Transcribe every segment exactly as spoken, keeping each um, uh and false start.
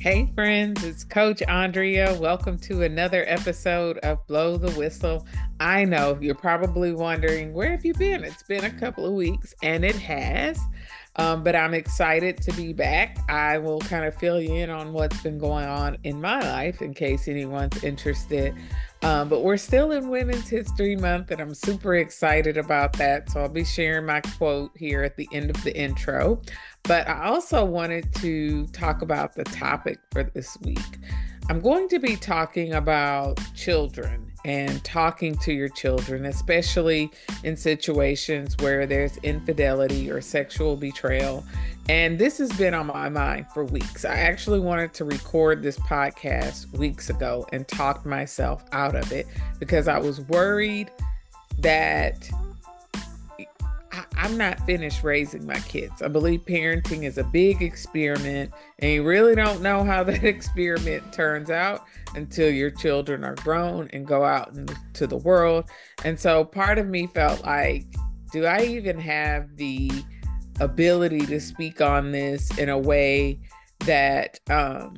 Hey friends, it's Coach Andrea. Welcome to another episode of Blow the Whistle. I know you're probably wondering, where have you been? It's been a couple of weeks, and it has. Um, but I'm excited to be back. I will kind of fill you in on what's been going on in my life in case anyone's interested. Um, but we're still in Women's History Month, and I'm super excited about that. So I'll be sharing my quote here at the end of the intro. But I also wanted to talk about the topic for this week. I'm going to be talking about children and talking to your children, especially in situations where there's infidelity or sexual betrayal. And this has been on my mind for weeks. I actually wanted to record this podcast weeks ago and talk myself out of it because I was worried that I'm not finished raising my kids. I believe parenting is a big experiment, and you really don't know how that experiment turns out until your children are grown and go out into the world. And so part of me felt like, do I even have the ability to speak on this in a way that um,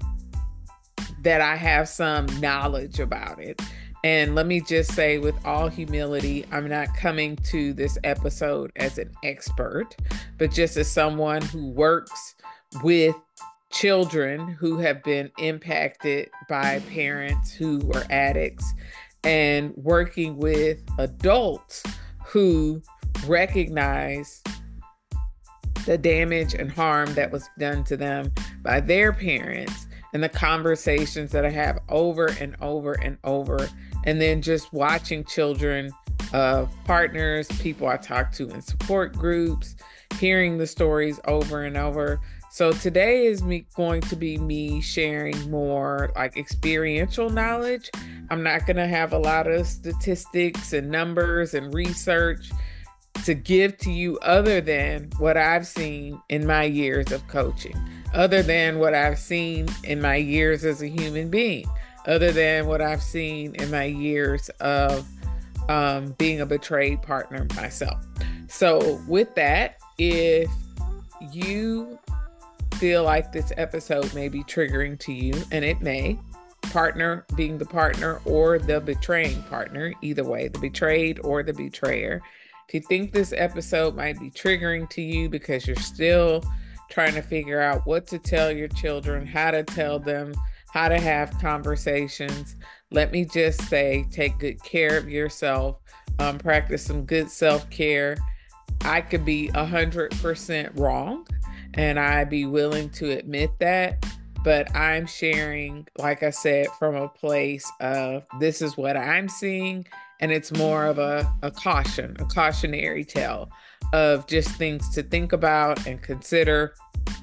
that I have some knowledge about it? And let me just say, with all humility, I'm not coming to this episode as an expert, but just as someone who works with children who have been impacted by parents who were addicts and working with adults who recognize the damage and harm that was done to them by their parents, and the conversations that I have over and over and over. And then just watching children of partners, people I talk to in support groups, hearing the stories over and over. So today is me going to be me sharing more like experiential knowledge. I'm not going to have a lot of statistics and numbers and research to give to you other than what I've seen in my years of coaching, other than what I've seen in my years as a human being, other than what I've seen in my years of um, being a betrayed partner myself. So with that, if you feel like this episode may be triggering to you, and it may, partner being the partner or the betraying partner, either way, the betrayed or the betrayer, if you think this episode might be triggering to you because you're still trying to figure out what to tell your children, how to tell them, how to have conversations, let me just say, take good care of yourself, um, practice some good self-care. I could be one hundred percent wrong, and I'd be willing to admit that, but I'm sharing, like I said, from a place of this is what I'm seeing, and it's more of a, a caution, a cautionary tale of just things to think about and consider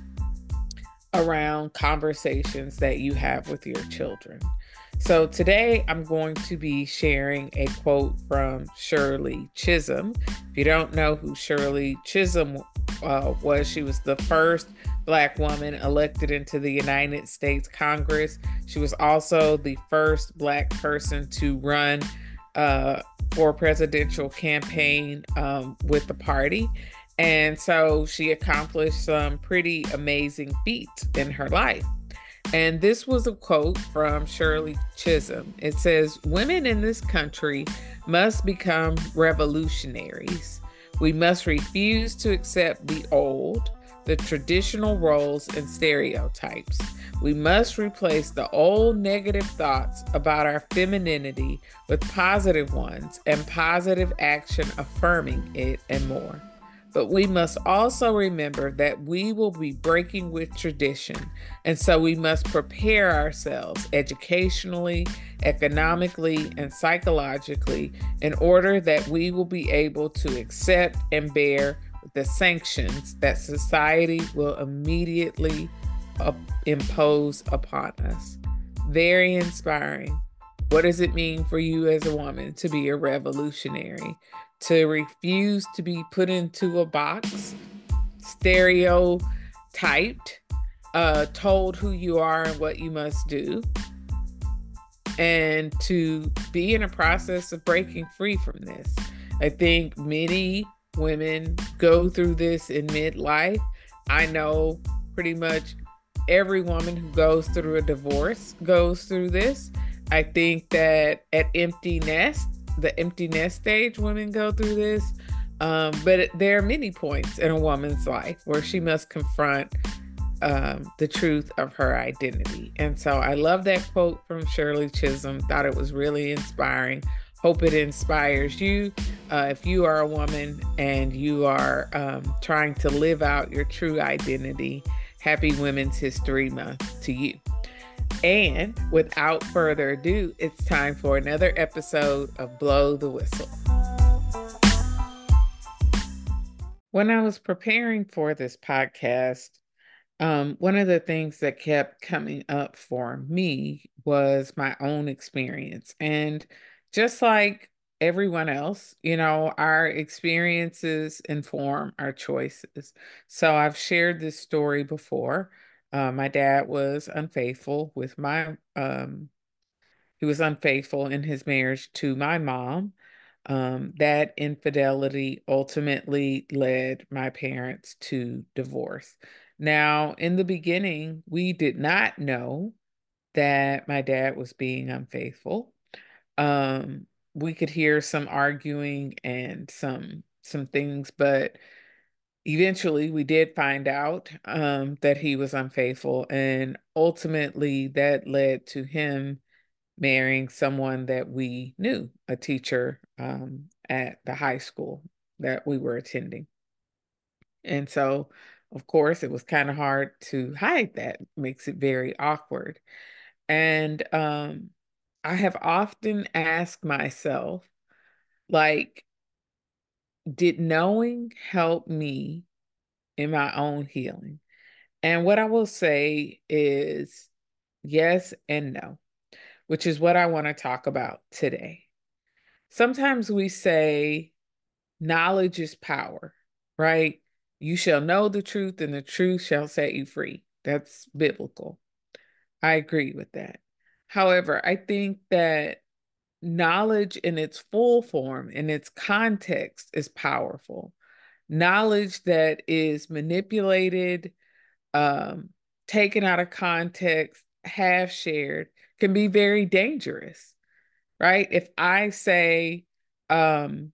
around conversations that you have with your children. So today I'm going to be sharing a quote from Shirley Chisholm. If you don't know who Shirley Chisholm uh, was, she was the first Black woman elected into the United States Congress. She was also the first Black person to run uh, for a presidential campaign um, with the party. And so she accomplished some pretty amazing feats in her life. And this was a quote from Shirley Chisholm. It says, "Women in this country must become revolutionaries. We must refuse to accept the old, the traditional roles and stereotypes. We must replace the old negative thoughts about our femininity with positive ones and positive action affirming it and more. But we must also remember that we will be breaking with tradition, and so we must prepare ourselves educationally, economically, and psychologically in order that we will be able to accept and bear the sanctions that society will immediately uh, impose upon us." Very inspiring. What does it mean for you as a woman to be a revolutionary? To refuse to be put into a box, stereotyped, uh, told who you are and what you must do, and to be in a process of breaking free from this. I think many women go through this in midlife. I know pretty much every woman who goes through a divorce goes through this. I think that at empty nest, the empty nest stage, women go through this. Um, but it, there are many points in a woman's life where she must confront um, the truth of her identity. And so I love that quote from Shirley Chisholm. Thought it was really inspiring. Hope it inspires you. Uh, if you are a woman and you are um, trying to live out your true identity, happy Women's History Month to you. And without further ado, it's time for another episode of Blow the Whistle. When I was preparing for this podcast, um, one of the things that kept coming up for me was my own experience. And just like everyone else, you know, our experiences inform our choices. So I've shared this story before. Uh, my dad was unfaithful with my, um, he was unfaithful in his marriage to my mom. Um, that infidelity ultimately led my parents to divorce. Now, in the beginning, we did not know that my dad was being unfaithful. Um, we could hear some arguing and some some things, but eventually we did find out um, that he was unfaithful, and ultimately that led to him marrying someone that we knew, a teacher um, at the high school that we were attending. And so, of course, it was kind of hard to hide that, makes it very awkward. And um, I have often asked myself, like, did knowing help me in my own healing? And what I will say is yes and no, which is what I want to talk about today. Sometimes we say knowledge is power, right? You shall know the truth, and the truth shall set you free. That's biblical. I agree with that. However, I think that knowledge in its full form, in its context, is powerful. Knowledge that is manipulated, um, taken out of context, half shared, can be very dangerous, right? If I say, um,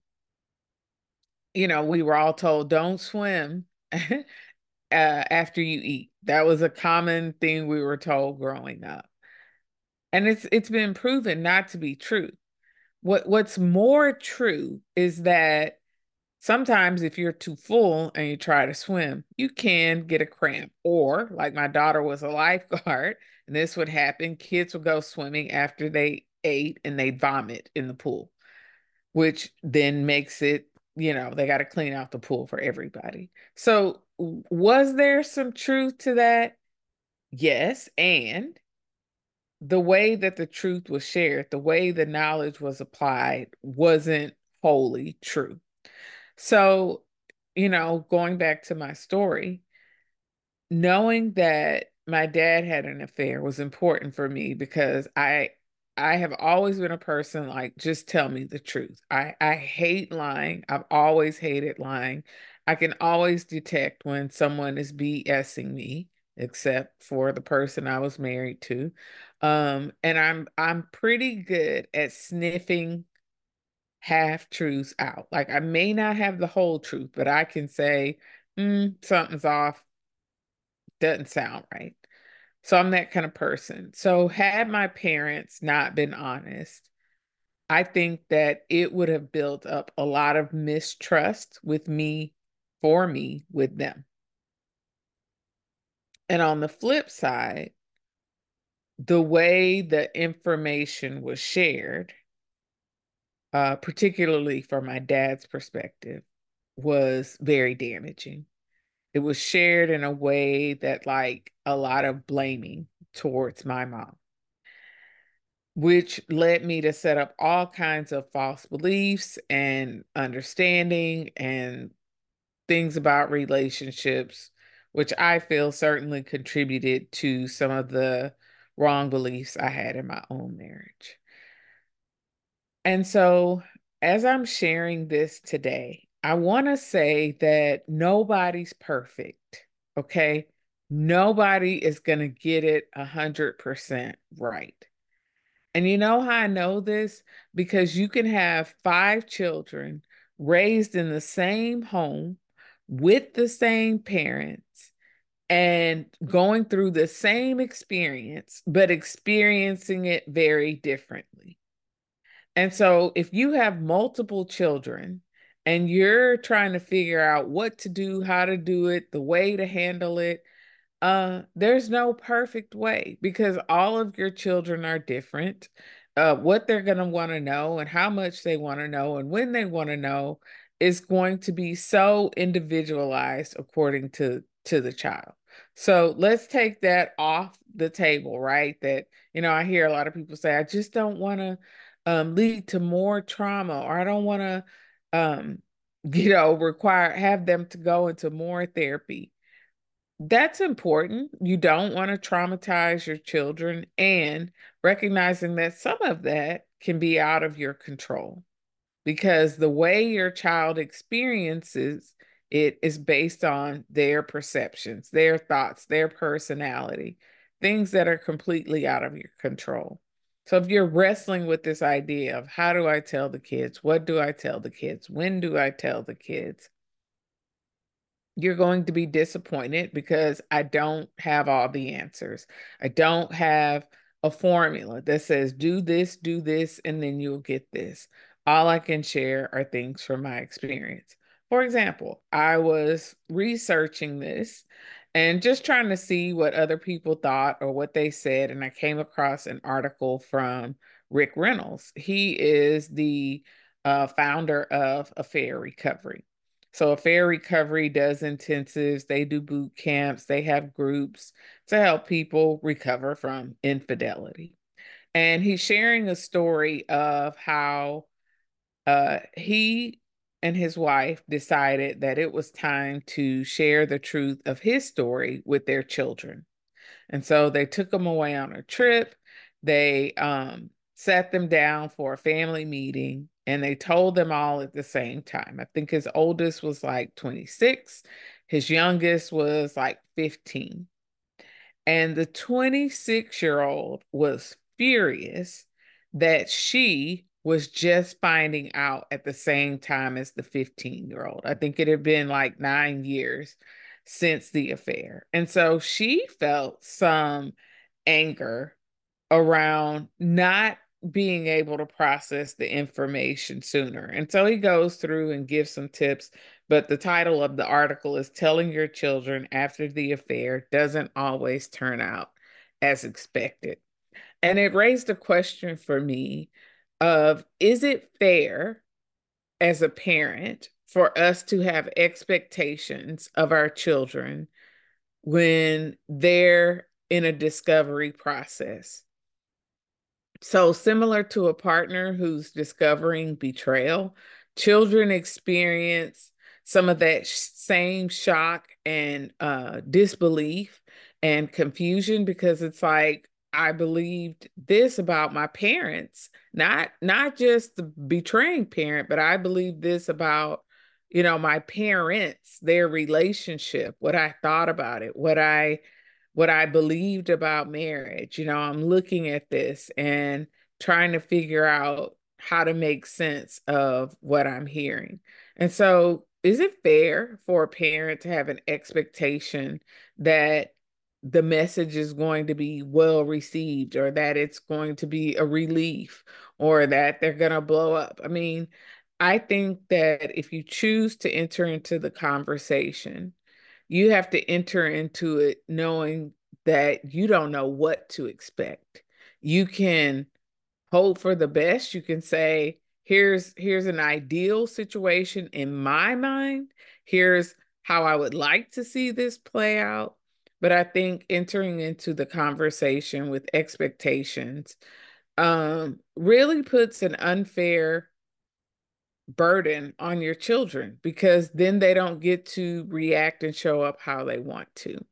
you know, we were all told don't swim uh, after you eat. That was a common thing we were told growing up. And it's it's been proven not to be true. What what's more true is that sometimes if you're too full and you try to swim, you can get a cramp. Or like my daughter was a lifeguard, and this would happen, kids would go swimming after they ate and they'd vomit in the pool, which then makes it, you know, they got to clean out the pool for everybody. So, was there some truth to that? Yes. And the way that the truth was shared, the way the knowledge was applied, wasn't wholly true. So, you know, going back to my story, knowing that my dad had an affair was important for me because I I have always been a person like just tell me the truth. I I hate lying. I've always hated lying. I can always detect when someone is BSing me, except for the person I was married to. Um, and I'm I'm pretty good at sniffing half truths out. Like I may not have the whole truth, but I can say, mm, something's off, doesn't sound right. So I'm that kind of person. So had my parents not been honest, I think that it would have built up a lot of mistrust with me, for me, with them. And on the flip side, the way the information was shared, uh, particularly from my dad's perspective, was very damaging. It was shared in a way that, like, a lot of blaming towards my mom, which led me to set up all kinds of false beliefs and understanding and things about relationships, which I feel certainly contributed to some of the wrong beliefs I had in my own marriage. And so, as I'm sharing this today, I want to say that nobody's perfect, okay? Nobody is going to get it one hundred percent right. And you know how I know this? Because you can have five children raised in the same home with the same parents and going through the same experience, but experiencing it very differently. And so if you have multiple children and you're trying to figure out what to do, how to do it, the way to handle it, uh, there's no perfect way because all of your children are different. Uh, what they're going to want to know and how much they want to know and when they want to know is going to be so individualized according to to the child. So let's take that off the table, right? That, you know, I hear a lot of people say, I just don't want to um, lead to more trauma, or I don't want to, um, you know, require have them to go into more therapy. That's important. You don't want to traumatize your children, and recognizing that some of that can be out of your control because the way your child experiences it is based on their perceptions, their thoughts, their personality, things that are completely out of your control. So if you're wrestling with this idea of how do I tell the kids, what do I tell the kids, when do I tell the kids, you're going to be disappointed because I don't have all the answers. I don't have a formula that says do this, do this, and then you'll get this. All I can share are things from my experience. For example, I was researching this and just trying to see what other people thought or what they said, and I came across an article from Rick Reynolds. He is the uh, founder of Affair Recovery. So Affair Recovery does intensives, they do boot camps, they have groups to help people recover from infidelity. And he's sharing a story of how uh, he and his wife decided that it was time to share the truth of his story with their children. And so they took them away on a trip. They um, sat them down for a family meeting and they told them all at the same time. I think his oldest was like twenty-six, his youngest was like fifteen. And the twenty-six year old was furious that she was just finding out at the same time as the fifteen year old. I think it had been like nine years since the affair. And so she felt some anger around not being able to process the information sooner. And so he goes through and gives some tips, but the title of the article is Telling Your Children After the Affair Doesn't Always Turn Out as Expected. And it raised a question for me of, is it fair as a parent for us to have expectations of our children when they're in a discovery process? So, similar to a partner who's discovering betrayal, children experience some of that sh- same shock and uh, disbelief and confusion because it's like, I believed this about my parents, not not just the betraying parent, but I believed this about, you know, my parents, their relationship, what I thought about it, what I what I believed about marriage. You know, I'm looking at this and trying to figure out how to make sense of what I'm hearing. And so, is it fair for a parent to have an expectation that the message is going to be well received or that it's going to be a relief or that they're going to blow up? I mean, I think that if you choose to enter into the conversation, you have to enter into it knowing that you don't know what to expect. You can hope for the best. You can say, here's here's an ideal situation in my mind. Here's how I would like to see this play out. But I think entering into the conversation with expectations um, really puts an unfair burden on your children because then they don't get to react and show up how they want to.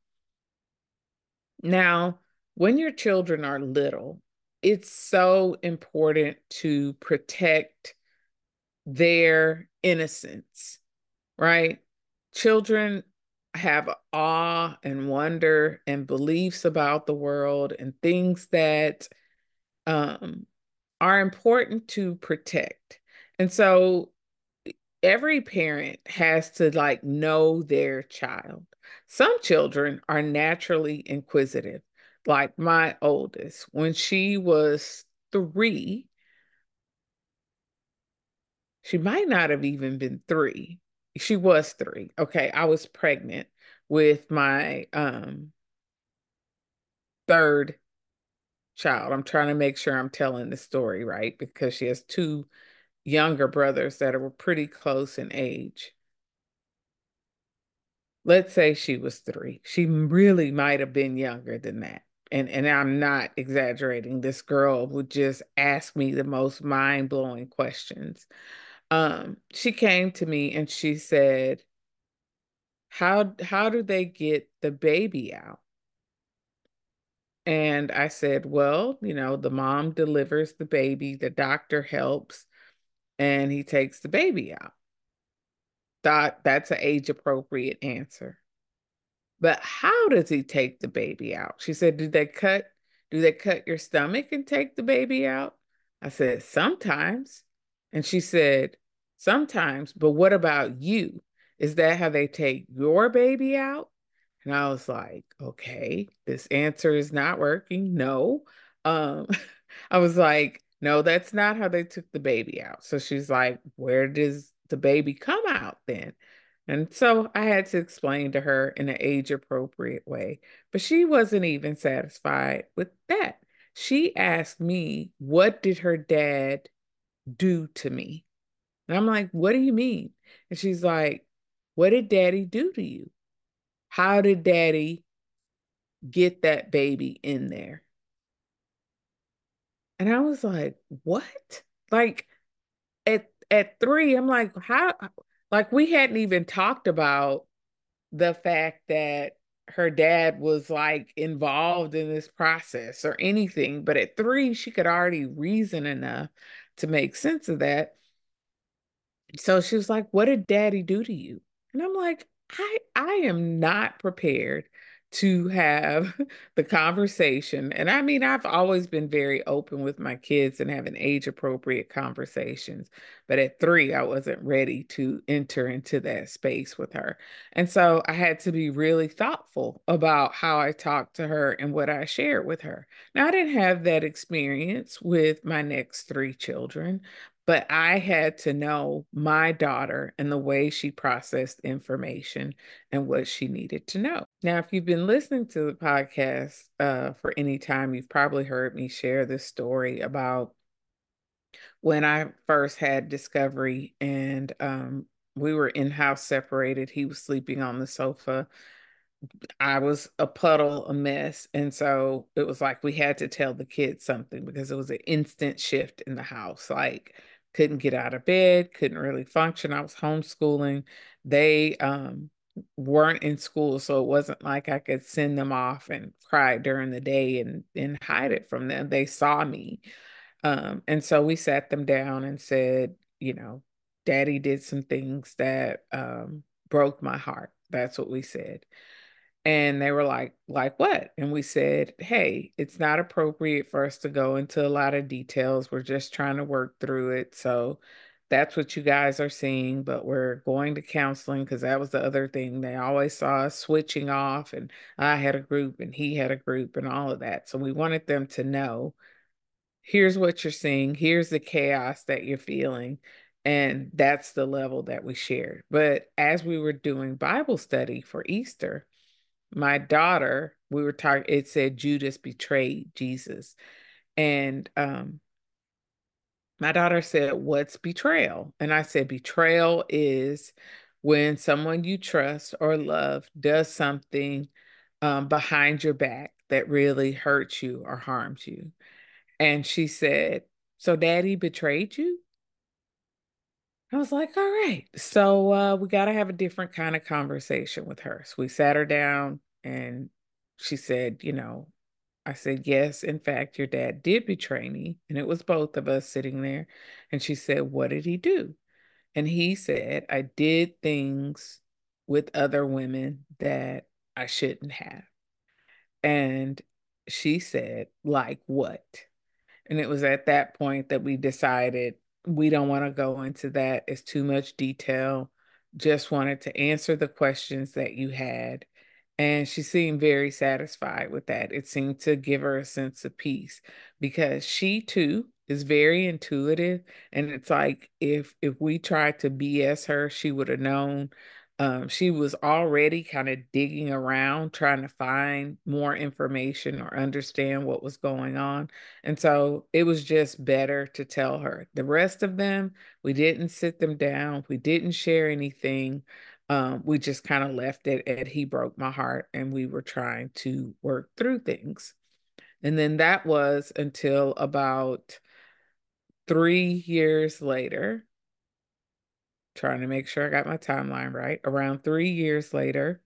Now, when your children are little, it's so important to protect their innocence, right? Children have awe and wonder and beliefs about the world and things that um, are important to protect. And so every parent has to like know their child. Some children are naturally inquisitive, like my oldest. When she was three, she might not have even been three. She was three. Okay, I was pregnant with my um third child. I'm trying to make sure I'm telling the story right because she has two younger brothers that were pretty close in age. Let's say she was three. She really might have been younger than that. And and I'm not exaggerating. This girl would just ask me the most mind-blowing questions. Um, she came to me and she said, "How how do they get the baby out?" And I said, "Well, you know, the mom delivers the baby, the doctor helps, and he takes the baby out." Thought that's an age appropriate answer. But how does he take the baby out? She said, "Do they cut do they cut your stomach and take the baby out?" I said, "Sometimes." And she said, "Sometimes, but what about you? Is that how they take your baby out?" And I was like, "Okay, this answer is not working. No." Um, I was like, "No, that's not how they took the baby out." So she's like, "Where does the baby come out then?" And so I had to explain to her in an age appropriate way. But she wasn't even satisfied with that. She asked me, "What did her dad do to me?" And I'm like, "What do you mean?" And she's like, "What did daddy do to you? How did daddy get that baby in there?" And I was like, "What?" Like at at three, I'm like, "How?" Like we hadn't even talked about the fact that her dad was like involved in this process or anything. But at three, she could already reason enough to make sense of that. So she was like, "What did daddy do to you?" And I'm like, I I am not prepared to have the conversation. And I mean, I've always been very open with my kids and having age appropriate conversations. But at three, I wasn't ready to enter into that space with her. And so I had to be really thoughtful about how I talked to her and what I shared with her. Now, I didn't have that experience with my next three children, but I had to know my daughter and the way she processed information and what she needed to know. Now, if you've been listening to the podcast uh, for any time, you've probably heard me share this story about when I first had Discovery and um, we were in house separated. He was sleeping on the sofa. I was a puddle, a mess. And so it was like we had to tell the kids something because it was an instant shift in the house. Like, couldn't get out of bed, couldn't really function. I was homeschooling. They um, weren't in school, so it wasn't like I could send them off and cry during the day and, and hide it from them. They saw me. Um, and so we sat them down and said, you know, Daddy did some things that um, broke my heart. That's what we said. And they were like, like what? And we said, hey, it's not appropriate for us to go into a lot of details. We're just trying to work through it. So that's what you guys are seeing, but we're going to counseling because that was the other thing. They always saw us switching off, and I had a group and he had a group and all of that. So we wanted them to know, here's what you're seeing, here's the chaos that you're feeling. And that's the level that we shared. But as we were doing Bible study for Easter, my daughter, we were talking, it said Judas betrayed Jesus. And um, my daughter said, "What's betrayal?" And I said, "Betrayal is when someone you trust or love does something um, behind your back that really hurts you or harms you." And she said, "So daddy betrayed you?" I was like, "All right." So uh, we got to have a different kind of conversation with her. So we sat her down and she said, you know, I said, "Yes, in fact, your dad did betray me." And it was both of us sitting there. And she said, "What did he do?" And he said, "I did things with other women that I shouldn't have. And she said, like what? And it was at that point that we decided we don't want to go into that. It's too much detail. Just wanted to answer the questions that you had. And she seemed very satisfied with that. It seemed to give her a sense of peace because she too is very intuitive. And it's like if if we tried to B S her, she would have known. Um, she was already kind of digging around, trying to find more information or understand what was going on. And so it was just better to tell her. The rest of them, we didn't sit them down, we didn't share anything. Um, we just kind of left it at he broke my heart and we were trying to work through things. And then that was until about three years later, trying to make sure I got my timeline right. Around three years later,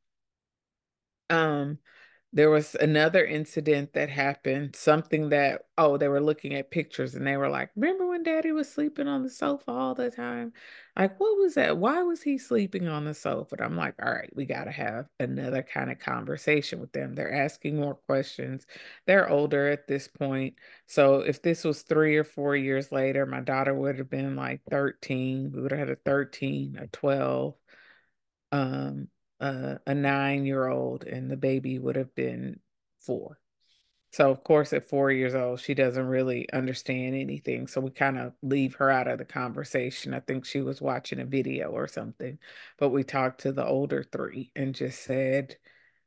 um, there was another incident that happened, something that, oh, they were looking at pictures and they were like, remember when daddy was sleeping on the sofa all the time? Like, what was that? Why was he sleeping on the sofa? And I'm like, all right, we got to have another kind of conversation with them. They're asking more questions. They're older at this point. So if this was three or four years later, my daughter would have been like thirteen. We would have had a thirteen, a twelve. Um, uh, a nine year old, and the baby would have been four. So, of course, at four years old, she doesn't really understand anything. So, we kind of leave her out of the conversation. I think she was watching a video or something, but we talked to the older three and just said,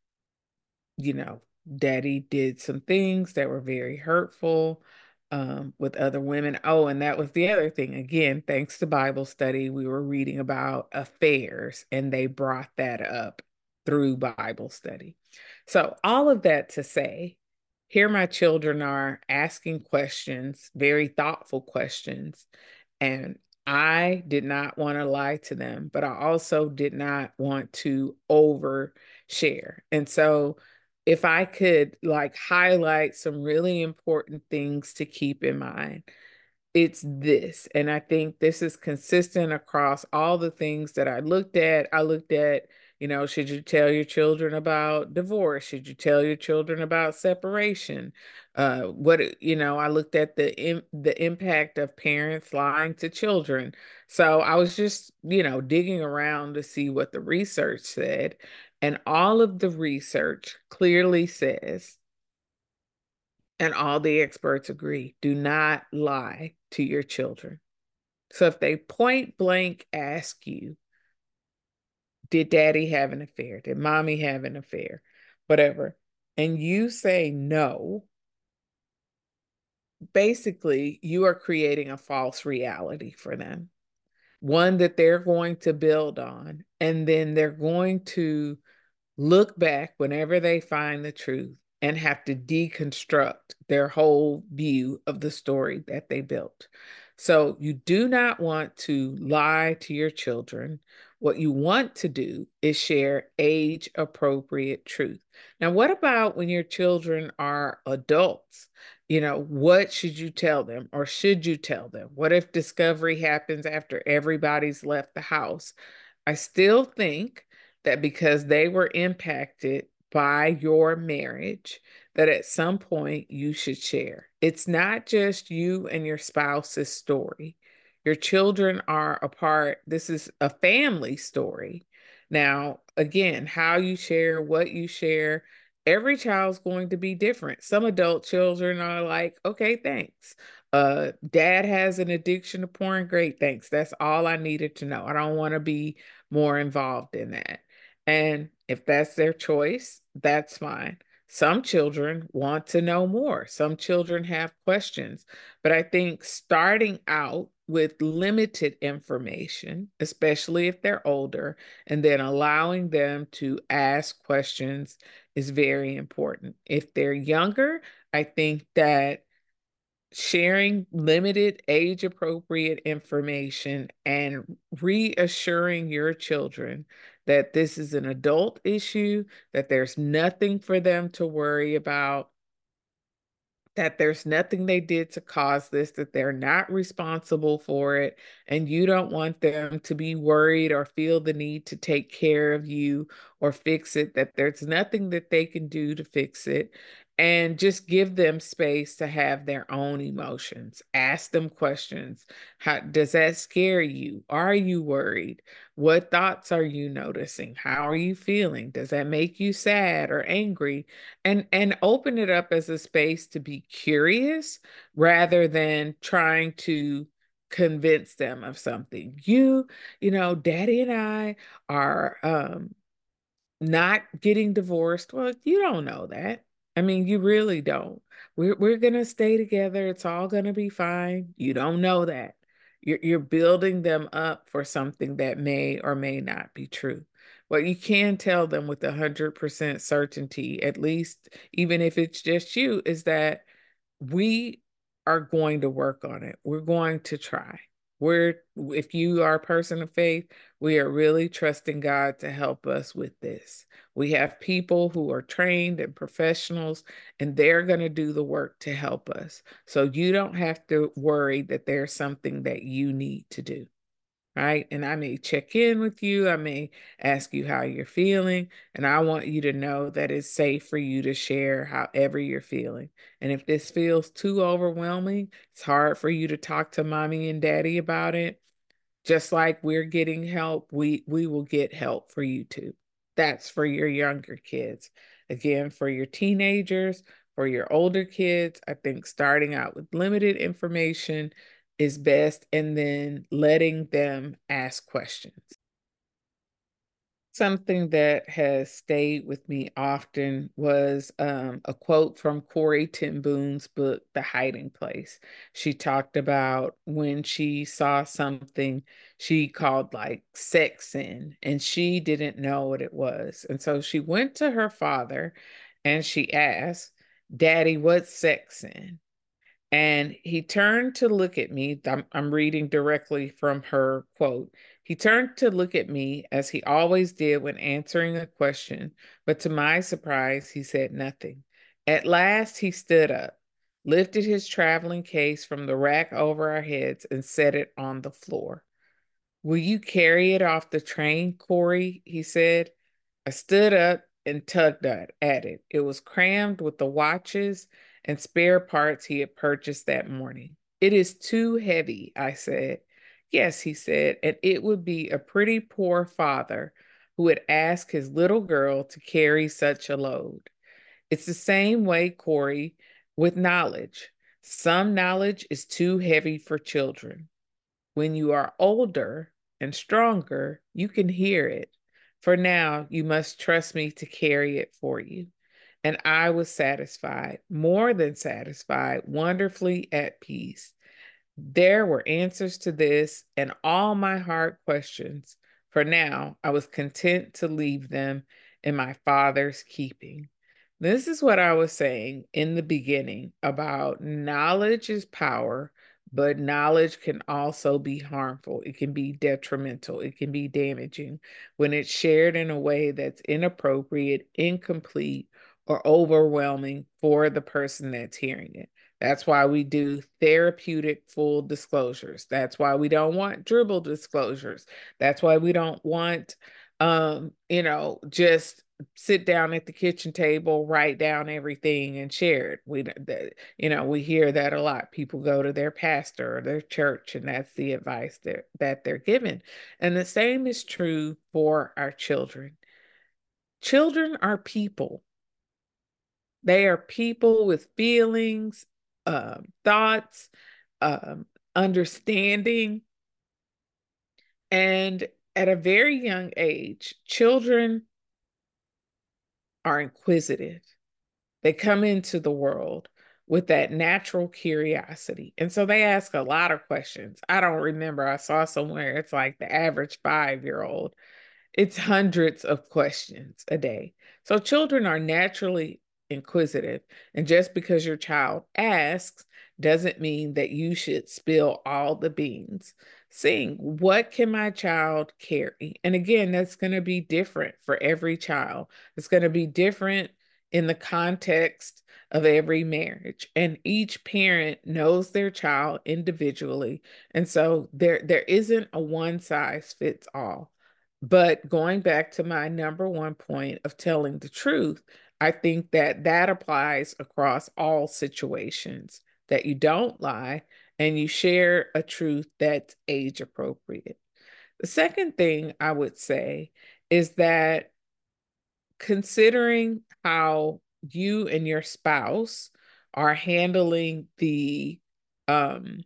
you know, daddy did some things that were very hurtful um, with other women. Oh, and that was the other thing. Again, thanks to Bible study, we were reading about affairs and they brought that up through Bible study. So, all of that to say, here my children are asking questions, very thoughtful questions. And I did not want to lie to them, but I also did not want to overshare. And so, if I could like highlight some really important things to keep in mind, it's this. And I think this is consistent across all the things that I looked at. I looked at, you know, should you tell your children about divorce? Should you tell your children about separation? Uh, what, you know, I looked at the im the impact of parents lying to children. So I was just, you know, digging around to see what the research said. And all of the research clearly says, and all the experts agree, do not lie to your children. So if they point blank ask you, did daddy have an affair? Did mommy have an affair? Whatever. And you say no, basically you are creating a false reality for them, one that they're going to build on. And then they're going to look back whenever they find the truth and have to deconstruct their whole view of the story that they built. So you do not want to lie to your children. What you want to do is share age appropriate truth. Now, what about when your children are adults? You know, what should you tell them or should you tell them? What if discovery happens after everybody's left the house? I still think that because they were impacted by your marriage, that at some point you should share. It's not just you and your spouse's story. Your children are a part, this is a family story. Now, again, how you share, what you share, every child's going to be different. Some adult children are like, okay, thanks. Uh, dad has an addiction to porn. Great, thanks. That's all I needed to know. I don't want to be more involved in that. And if that's their choice, that's fine. Some children want to know more. Some children have questions. But I think starting out with limited information, especially if they're older, and then allowing them to ask questions is very important. If they're younger, I think that sharing limited age appropriate information and reassuring your children that this is an adult issue, that there's nothing for them to worry about, that there's nothing they did to cause this, that they're not responsible for it, and you don't want them to be worried or feel the need to take care of you or fix it, that there's nothing that they can do to fix it. And just give them space to have their own emotions. Ask them questions. How does that scare you? Are you worried? What thoughts are you noticing? How are you feeling? Does that make you sad or angry? and and open it up as a space to be curious rather than trying to convince them of something. You, you know, Daddy and I are um not getting divorced. Well, you don't know that. I mean, you really don't. We're we're gonna stay together. It's all gonna be fine. You don't know that. You're you're building them up for something that may or may not be true. What you can tell them with a hundred percent certainty, at least even if it's just you, is that we are going to work on it. We're going to try. We're, if you are a person of faith, we are really trusting God to help us with this. We have people who are trained and professionals, and they're going to do the work to help us. So you don't have to worry that there's something that you need to do. Right. And I may check in with you. I may ask you how you're feeling. And I want you to know that it's safe for you to share however you're feeling. And if this feels too overwhelming, it's hard for you to talk to mommy and daddy about it. Just like we're getting help, we we will get help for you too. That's for your younger kids. Again, for your teenagers, for your older kids, I think starting out with limited information is best and then letting them ask questions. Something that has stayed with me often was um, a quote from Corrie ten Boom's book, The Hiding Place. She talked about when she saw something she called like sex sin, and she didn't know what it was. And so she went to her father and she asked, Daddy, what's sex sin? And he turned to look at me. I'm, I'm reading directly from her quote. He turned to look at me as he always did when answering a question, but to my surprise, he said nothing. At last, he stood up, lifted his traveling case from the rack over our heads, and set it on the floor. Will you carry it off the train, Corrie? He said. I stood up and tugged at, at it. It was crammed with the watches and spare parts he had purchased that morning. It is too heavy, I said. Yes, he said, and it would be a pretty poor father who would ask his little girl to carry such a load. It's the same way, Corrie, with knowledge. Some knowledge is too heavy for children. When you are older and stronger, you can hear it. For now, you must trust me to carry it for you. And I was satisfied, more than satisfied, wonderfully at peace. There were answers to this and all my hard questions. For now, I was content to leave them in my Father's keeping. This is what I was saying in the beginning about knowledge is power, but knowledge can also be harmful. It can be detrimental. It can be damaging when it's shared in a way that's inappropriate, incomplete, or overwhelming for the person that's hearing it. That's why we do therapeutic full disclosures. That's why we don't want dribble disclosures. That's why we don't want, um, you know, just sit down at the kitchen table, write down everything and share it. We, that, you know, we hear that a lot. People go to their pastor or their church, and that's the advice that, that they're given. And the same is true for our children. Children are people. They are people with feelings, um, thoughts, um, understanding. And at a very young age, children are inquisitive. They come into the world with that natural curiosity. And so they ask a lot of questions. I don't remember, I saw somewhere it's like the average five year old. It's hundreds of questions a day. So children are naturally inquisitive. And just because your child asks doesn't mean that you should spill all the beans. Seeing what can my child carry? And again, that's going to be different for every child. It's going to be different in the context of every marriage, and each parent knows their child individually. And so there there isn't a one size fits all. But going back to my number one point of telling the truth, I think that that applies across all situations, that you don't lie and you share a truth that's age appropriate. The second thing I would say is that considering how you and your spouse are handling the um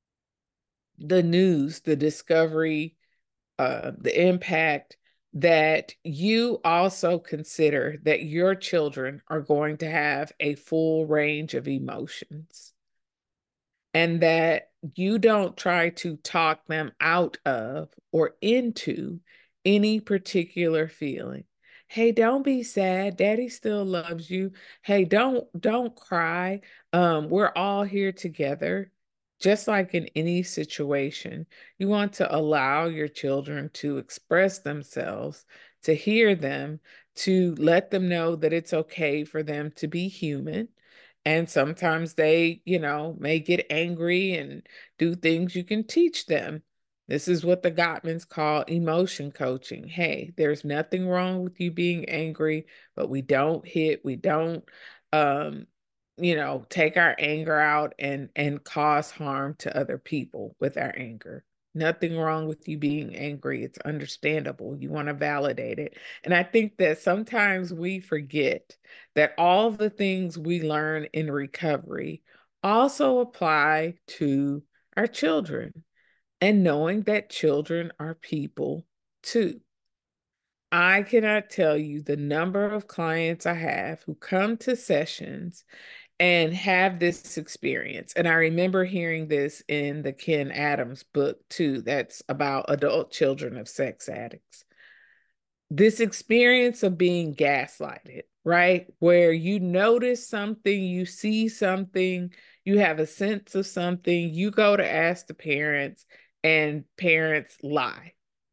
the news, the discovery, uh the impact, that you also consider that your children are going to have a full range of emotions, and that you don't try to talk them out of or into any particular feeling. Hey, don't be sad. Daddy still loves you. Hey, don't don't cry. Um, we're all here together. Just like in any situation, you want to allow your children to express themselves, to hear them, to let them know that it's okay for them to be human, and sometimes they, you know, may get angry and do things. You can teach them. This is what the Gottmans call emotion coaching. Hey, there's nothing wrong with you being angry, but we don't hit, we don't, um, you know, take our anger out and and cause harm to other people with our anger. Nothing wrong with you being angry. It's understandable. You want to validate it. And I think that sometimes we forget that all the things we learn in recovery also apply to our children, and knowing that children are people too. I cannot tell you the number of clients I have who come to sessions and have this experience. And I remember hearing this in the Ken Adams book too, that's about adult children of sex addicts. This experience of being gaslighted, right? Where you notice something, you see something, you have a sense of something, you go to ask the parents, and parents lie.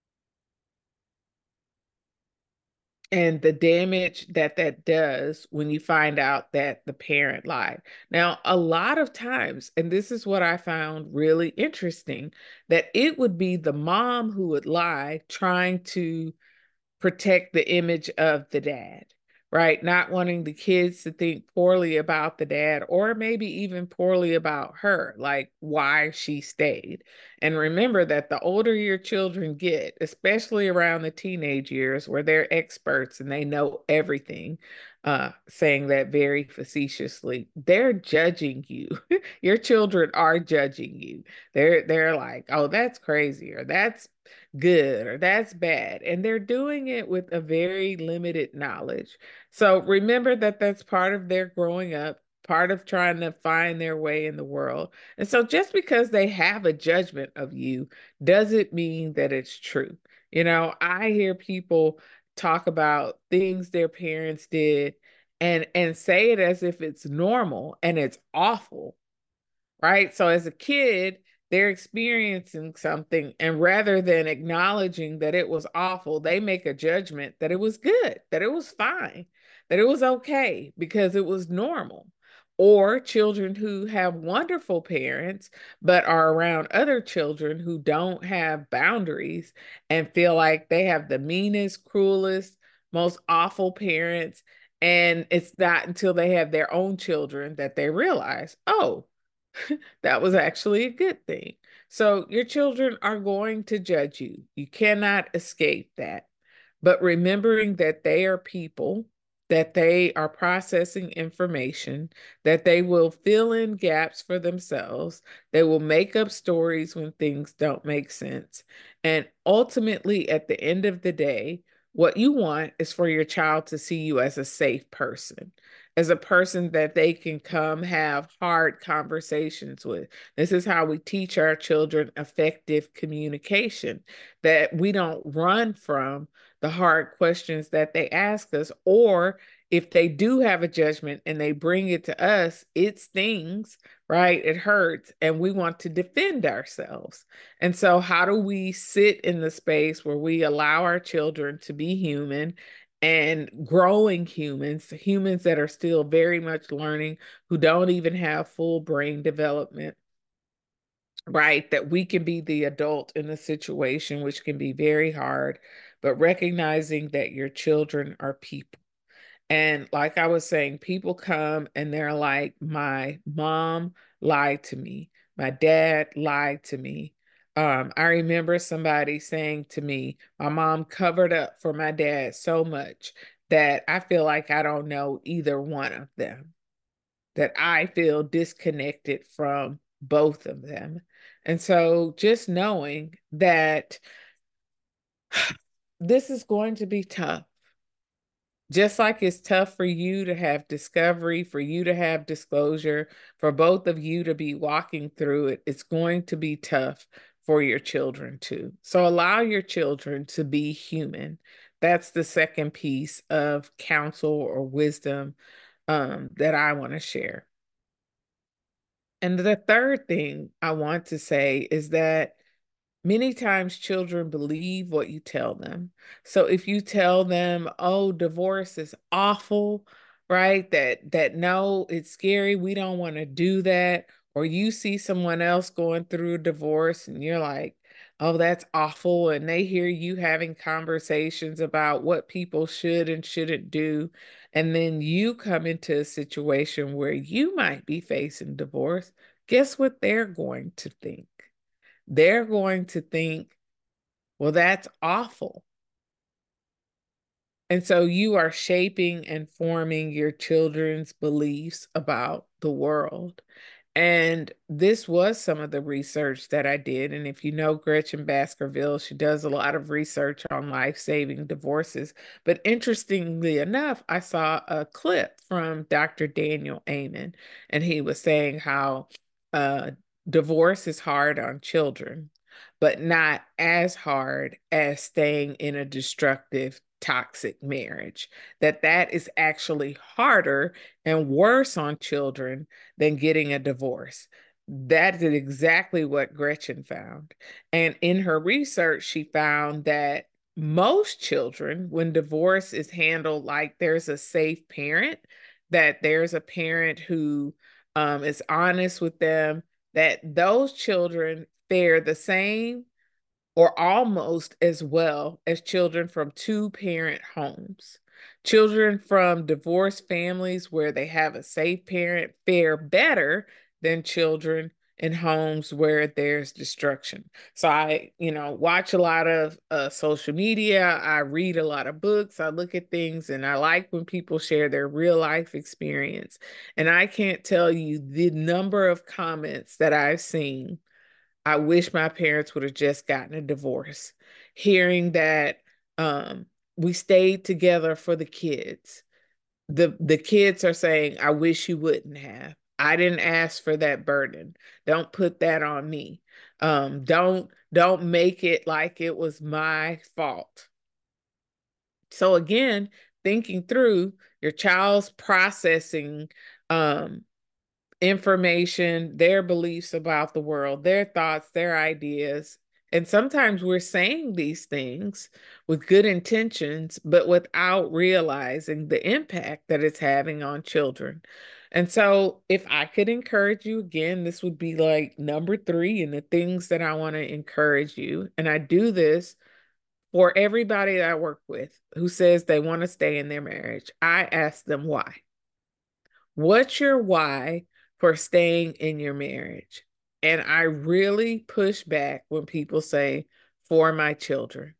And the damage that that does when you find out that the parent lied. Now, a lot of times, and this is what I found really interesting, that it would be the mom who would lie, trying to protect the image of the dad, right? Not wanting the kids to think poorly about the dad, or maybe even poorly about her, like why she stayed. And remember that the older your children get, especially around the teenage years where they're experts and they know everything, uh, saying that very facetiously, they're judging you. Your children are judging you. They're they're like, oh, that's crazy, or that's good, or that's bad. And they're doing it with a very limited knowledge. So remember that that's part of their growing up, part of trying to find their way in the world. And so just because they have a judgment of you doesn't mean that it's true. You know, I hear people talk about things their parents did and and say it as if it's normal and it's awful, right? So as a kid, they're experiencing something, and rather than acknowledging that it was awful, they make a judgment that it was good, that it was fine, that it was okay because it was normal. Or children who have wonderful parents, but are around other children who don't have boundaries and feel like they have the meanest, cruelest, most awful parents. And it's not until they have their own children that they realize, oh, that was actually a good thing. So your children are going to judge you. You cannot escape that. But remembering that they are people, that they are processing information, that they will fill in gaps for themselves, they will make up stories when things don't make sense. And ultimately, at the end of the day, what you want is for your child to see you as a safe person, as a person that they can come have hard conversations with. This is how we teach our children effective communication, that we don't run from the hard questions that they ask us, or if they do have a judgment and they bring it to us, it stings, right? It hurts, and we want to defend ourselves. And so, how do we sit in the space where we allow our children to be human and growing humans, humans that are still very much learning, who don't even have full brain development, right? That we can be the adult in the situation, which can be very hard, but recognizing that your children are people. And like I was saying, people come and they're like, my mom lied to me. My dad lied to me. Um, I remember somebody saying to me, my mom covered up for my dad so much that I feel like I don't know either one of them, that I feel disconnected from both of them. And so just knowing that this is going to be tough. Just like it's tough for you to have discovery, for you to have disclosure, for both of you to be walking through it, it's going to be tough for your children too. So allow your children to be human. That's the second piece of counsel or wisdom um, that I want to share. And the third thing I want to say is that many times children believe what you tell them. So if you tell them, "Oh, divorce is awful," right? That that no, it's scary, we don't want to do that, or you see someone else going through a divorce and you're like, "Oh, that's awful," and they hear you having conversations about what people should and shouldn't do, and then you come into a situation where you might be facing divorce, guess what they're going to think? They're going to think, well, that's awful. And so you are shaping and forming your children's beliefs about the world. And this was some of the research that I did. And if you know Gretchen Baskerville, she does a lot of research on life-saving divorces. But interestingly enough, I saw a clip from Doctor Daniel Amen, and he was saying how uh, divorce is hard on children, but not as hard as staying in a destructive, toxic marriage. That that is actually harder and worse on children than getting a divorce. That is exactly what Gretchen found. And in her research, she found that most children, when divorce is handled like there's a safe parent, that there's a parent who um, is honest with them, that those children fare the same or almost as well as children from two parent homes. Children from divorced families where they have a safe parent fare better than children in homes where there's destruction. So I, you know, watch a lot of uh, social media. I read a lot of books. I look at things and I like when people share their real life experience. And I can't tell you the number of comments that I've seen. I wish my parents would have just gotten a divorce. Hearing that um, we stayed together for the kids. The the kids are saying, I wish you wouldn't have. I didn't ask for that burden. Don't put that on me. Um, don't don't make it like it was my fault. So again, thinking through your child's processing um, information, their beliefs about the world, their thoughts, their ideas. And sometimes we're saying these things with good intentions, but without realizing the impact that it's having on children. And so, if I could encourage you again, this would be like number three in the things that I want to encourage you. And I do this for everybody that I work with who says they want to stay in their marriage. I ask them why. What's your why for staying in your marriage? And I really push back when people say, for my children.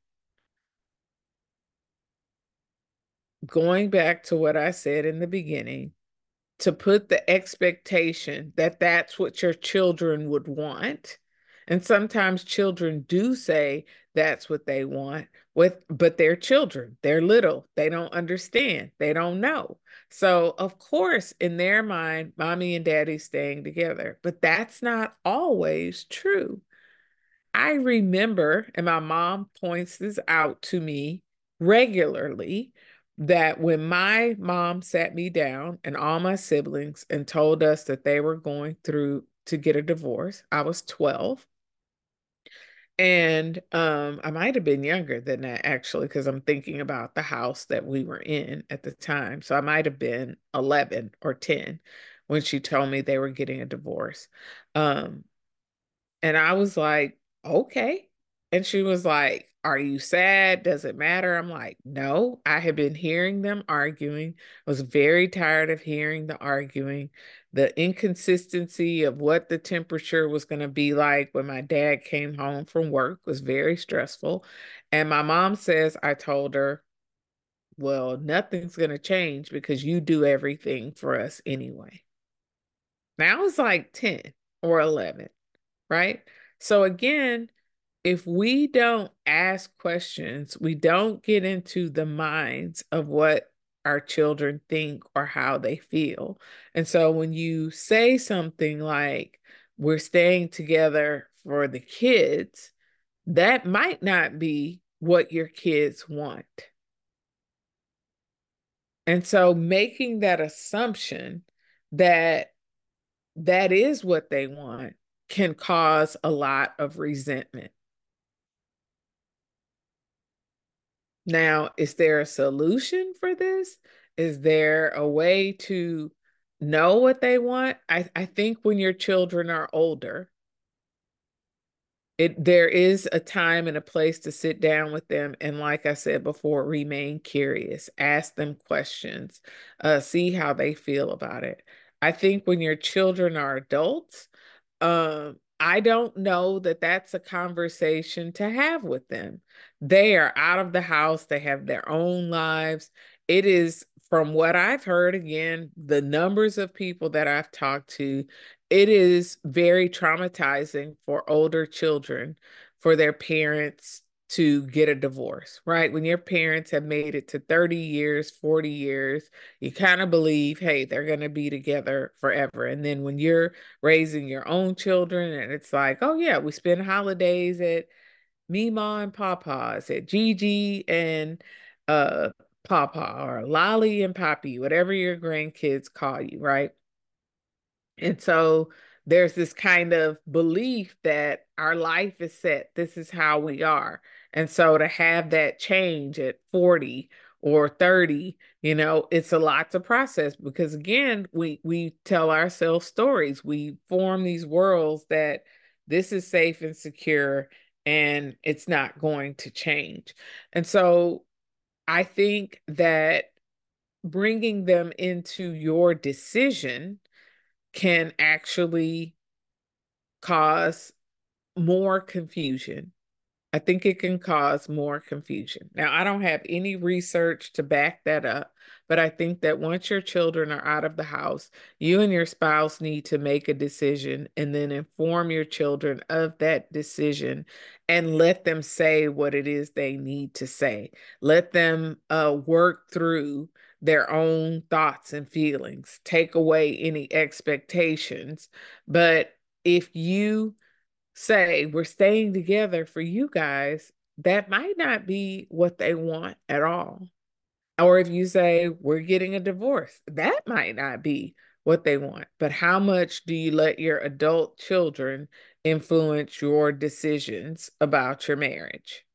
Going back to what I said in the beginning, to put the expectation that that's what your children would want. And sometimes children do say that's what they want with, but they're children. They're little. They don't understand. They don't know. So of course, in their mind, mommy and daddy staying together, but that's not always true. I remember, and my mom points this out to me regularly, that when my mom sat me down and all my siblings and told us that they were going through to get a divorce, I was twelve. And um, I might have been younger than that actually, because I'm thinking about the house that we were in at the time. So I might have been eleven or ten when she told me they were getting a divorce. Um, and I was like, okay. And she was like, are you sad? Does it matter? I'm like, no, I had been hearing them arguing. I was very tired of hearing the arguing, the inconsistency of what the temperature was going to be like when my dad came home from work was very stressful. And my mom says, I told her, well, nothing's going to change because you do everything for us anyway. Now it's like ten or eleven, right? So again, if we don't ask questions, we don't get into the minds of what our children think or how they feel. And so when you say something like, we're staying together for the kids, that might not be what your kids want. And so making that assumption that that is what they want can cause a lot of resentment. Now, is there a solution for this? Is there a way to know what they want? I, I think when your children are older, it there is a time and a place to sit down with them and, like I said before, remain curious, ask them questions, uh, see how they feel about it. I think when your children are adults, um, I don't know that that's a conversation to have with them. They are out of the house, they have their own lives. It is, from what I've heard, again, the numbers of people that I've talked to, it is very traumatizing for older children for their parents to get a divorce, right? When your parents have made it to thirty years, forty years, you kind of believe, hey, they're going to be together forever. And then when you're raising your own children and it's like, oh, yeah, we spend holidays at Mima and Papa's, at Gigi and uh, Papa, or Lolly and Poppy, whatever your grandkids call you, right? And so there's this kind of belief that our life is set. This is how we are. And so to have that change at forty or thirty, you know, it's a lot to process because again, we we tell ourselves stories. We form these worlds that this is safe and secure and it's not going to change. And so I think that bringing them into your decision can actually cause more confusion. I think it can cause more confusion. Now, I don't have any research to back that up, but I think that once your children are out of the house, you and your spouse need to make a decision and then inform your children of that decision and let them say what it is they need to say. Let them uh, work through their own thoughts and feelings, take away any expectations. But if you say we're staying together for you guys, that might not be what they want at all. Or if you say we're getting a divorce, that might not be what they want. But how much do you let your adult children influence your decisions about your marriage?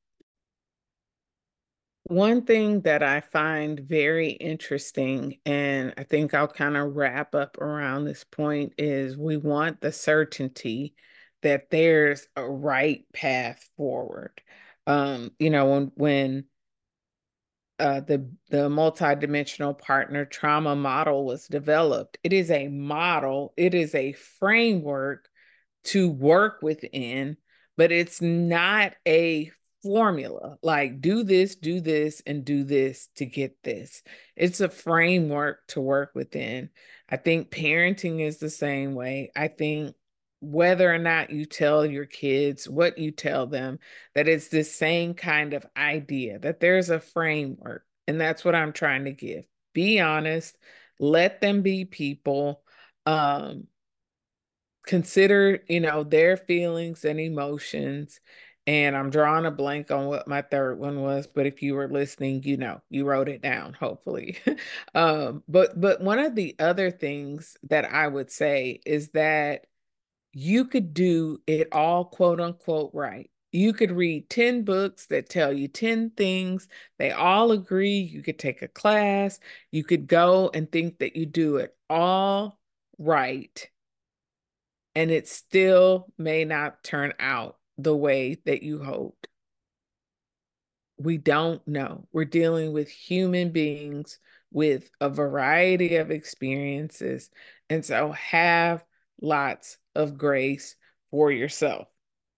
One thing that I find very interesting, and I think I'll kind of wrap up around this point, is we want the certainty that there's a right path forward. Um, you know, when when uh, the the multidimensional partner trauma model was developed, it is a model, it is a framework to work within, but it's not a formula like do this, do this, and do this to get this. It's a framework to work within. I think parenting is the same way. I think whether or not you tell your kids what you tell them, that it's the same kind of idea, that there's a framework. And that's what I'm trying to give. Be honest, let them be people. Um, consider, you know, their feelings and emotions. And I'm drawing a blank on what my third one was, but if you were listening, you know, you wrote it down, hopefully. um, but but one of the other things that I would say is that you could do it all quote unquote right. You could read ten books that tell you ten things. They all agree. You could take a class. You could go and think that you do it all right, and it still may not turn out the way that you hoped. We don't know. We're dealing with human beings with a variety of experiences. And so have lots of grace for yourself.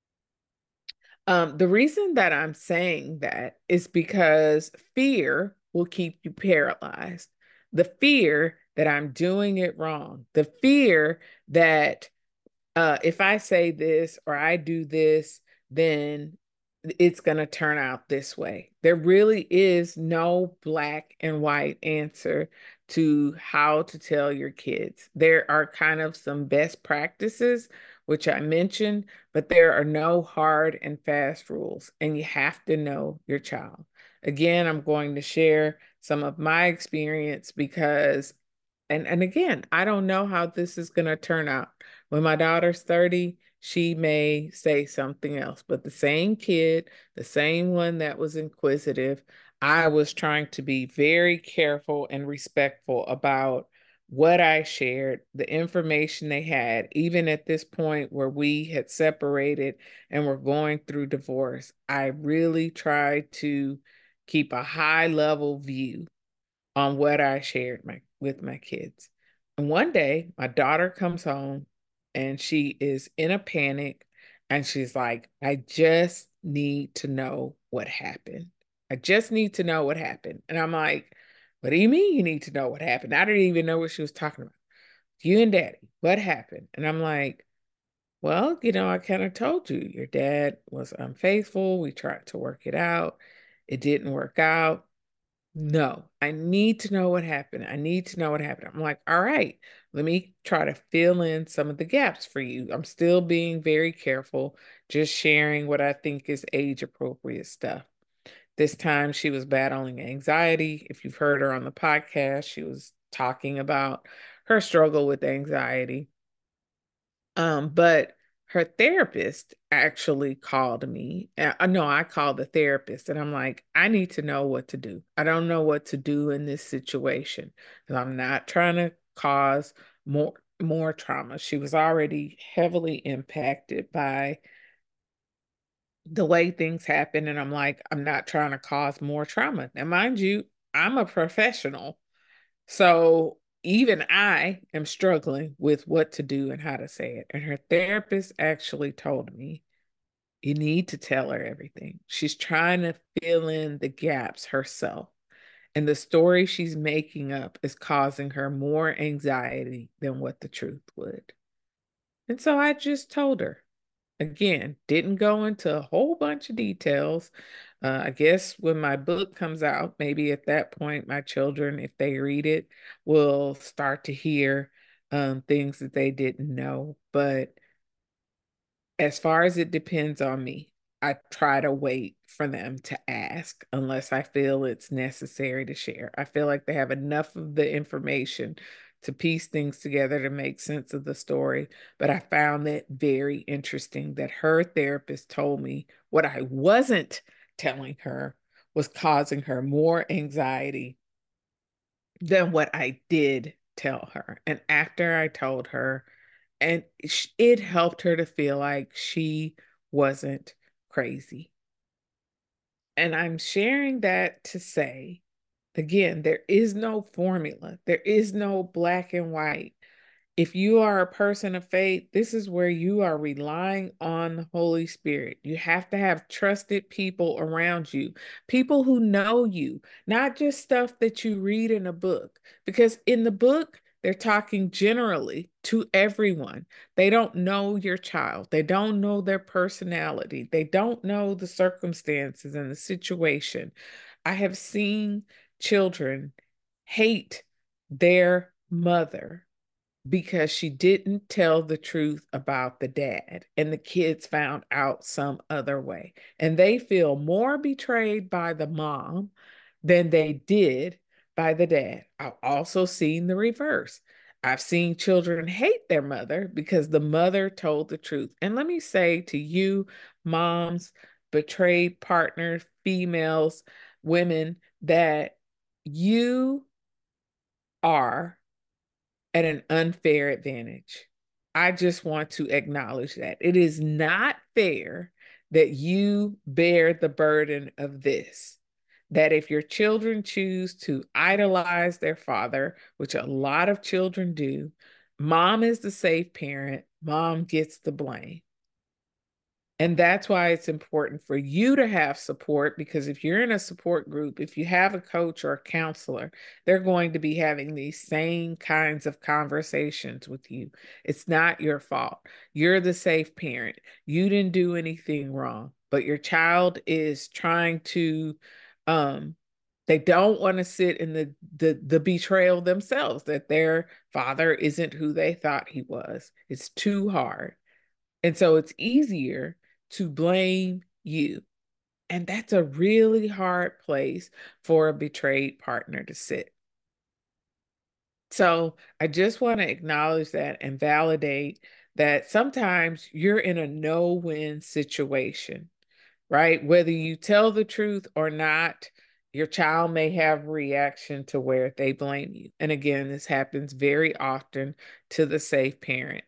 Um, the reason that I'm saying that is because fear will keep you paralyzed. The fear that I'm doing it wrong, the fear that uh, if I say this or I do this, then it's going to turn out this way. There really is no black and white answer to how to tell your kids. There are kind of some best practices, which I mentioned, but there are no hard and fast rules, and you have to know your child. Again, I'm going to share some of my experience because and and again, I don't know how this is going to turn out. When my daughter's thirty, she may say something else, but the same kid, the same one that was inquisitive, I was trying to be very careful and respectful about what I shared, the information they had, even at this point where we had separated and were going through divorce. I really tried to keep a high level view on what I shared my, with my kids. And one day, my daughter comes home and she is in a panic and she's like, I just need to know what happened. I just need to know what happened. And I'm like, what do you mean you need to know what happened? I didn't even know what she was talking about. You and daddy, what happened? And I'm like, well, you know, I kind of told you your dad was unfaithful. We tried to work it out. It didn't work out. No, I need to know what happened. I need to know what happened. I'm like, all right, let me try to fill in some of the gaps for you. I'm still being very careful, just sharing what I think is age appropriate stuff. This time she was battling anxiety. If you've heard her on the podcast, she was talking about her struggle with anxiety. Um, but her therapist actually called me. Uh, no, I called the therapist and I'm like, I need to know what to do. I don't know what to do in this situation. And I'm not trying to cause more more trauma. She was already heavily impacted by the way things happen. And I'm like, I'm not trying to cause more trauma. And mind you, I'm a professional. So even I am struggling with what to do and how to say it. And her therapist actually told me, you need to tell her everything. She's trying to fill in the gaps herself. And the story she's making up is causing her more anxiety than what the truth would. And so I just told her. Again, didn't go into a whole bunch of details. Uh, I guess when my book comes out, maybe at that point, my children, if they read it, will start to hear um, things that they didn't know. But as far as it depends on me, I try to wait for them to ask unless I feel it's necessary to share. I feel like they have enough of the information to piece things together to make sense of the story. But I found it very interesting that her therapist told me what I wasn't telling her was causing her more anxiety than what I did tell her. And after I told her, and it helped her to feel like she wasn't crazy. And I'm sharing that to say, again, there is no formula, there is no black and white. If you are a person of faith, this is where you are relying on the Holy Spirit. You have to have trusted people around you, people who know you, not just stuff that you read in a book. Because in the book, they're talking generally to everyone. They don't know your child, they don't know their personality, they don't know the circumstances and the situation. I have seen children hate their mother because she didn't tell the truth about the dad, and the kids found out some other way. And they feel more betrayed by the mom than they did by the dad. I've also seen the reverse. I've seen children hate their mother because the mother told the truth. And let me say to you, moms, betrayed partners, females, women, that you are at an unfair advantage. I just want to acknowledge that. It is not fair that you bear the burden of this. That if your children choose to idolize their father, which a lot of children do, mom is the safe parent, mom gets the blame. And that's why it's important for you to have support, because if you're in a support group, if you have a coach or a counselor, they're going to be having these same kinds of conversations with you. It's not your fault. You're the safe parent. You didn't do anything wrong, but your child is trying to, um, they don't want to sit in the, the the betrayal themselves that their father isn't who they thought he was. It's too hard. And so it's easier to blame you. And that's a really hard place for a betrayed partner to sit. So I just want to acknowledge that and validate that sometimes you're in a no-win situation, right? Whether you tell the truth or not, your child may have a reaction to where they blame you. And again, this happens very often to the safe parent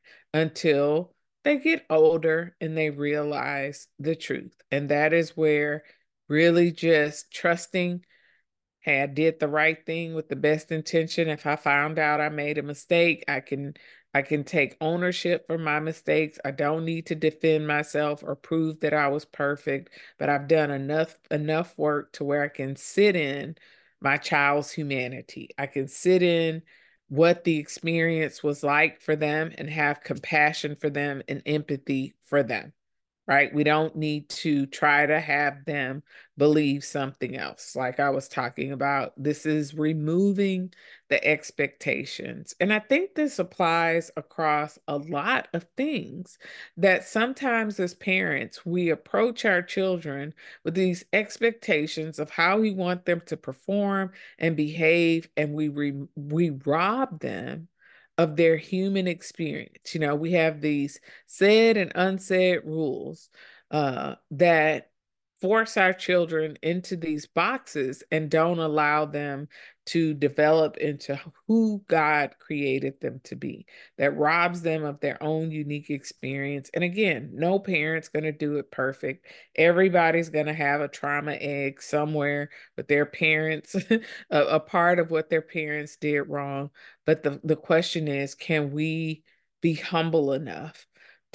until they get older and they realize the truth. And that is where really just trusting, hey, I did the right thing with the best intention. If I found out I made a mistake, I can I can take ownership for my mistakes. I don't need to defend myself or prove that I was perfect, but I've done enough enough work to where I can sit in my child's humanity. I can sit in what the experience was like for them and have compassion for them and empathy for them, right? We don't need to try to have them believe something else. Like I was talking about, this is removing the expectations. And I think this applies across a lot of things, that sometimes as parents, we approach our children with these expectations of how we want them to perform and behave, and we re- we rob them of their human experience. You know, we have these said and unsaid rules uh, that force our children into these boxes and don't allow them to develop into who God created them to be, that robs them of their own unique experience. And again, no parent's going to do it perfect. Everybody's going to have a trauma egg somewhere with their parents, a, a part of what their parents did wrong. But the, the question is, can we be humble enough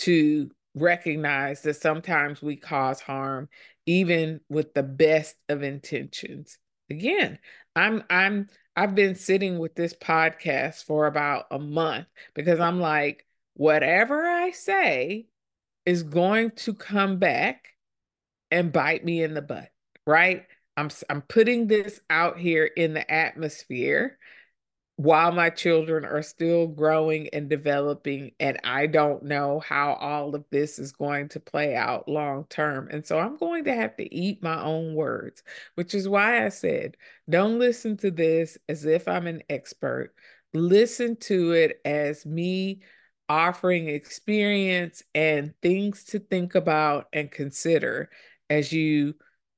to recognize that sometimes we cause harm, even with the best of intentions? Again, I'm I'm I've been sitting with this podcast for about a month because I'm like, whatever I say is going to come back and bite me in the butt, right? I'm I'm putting this out here in the atmosphere while my children are still growing and developing, and I don't know how all of this is going to play out long term. And so I'm going to have to eat my own words, which is why I said, don't listen to this as if I'm an expert. Listen to it as me offering experience and things to think about and consider as you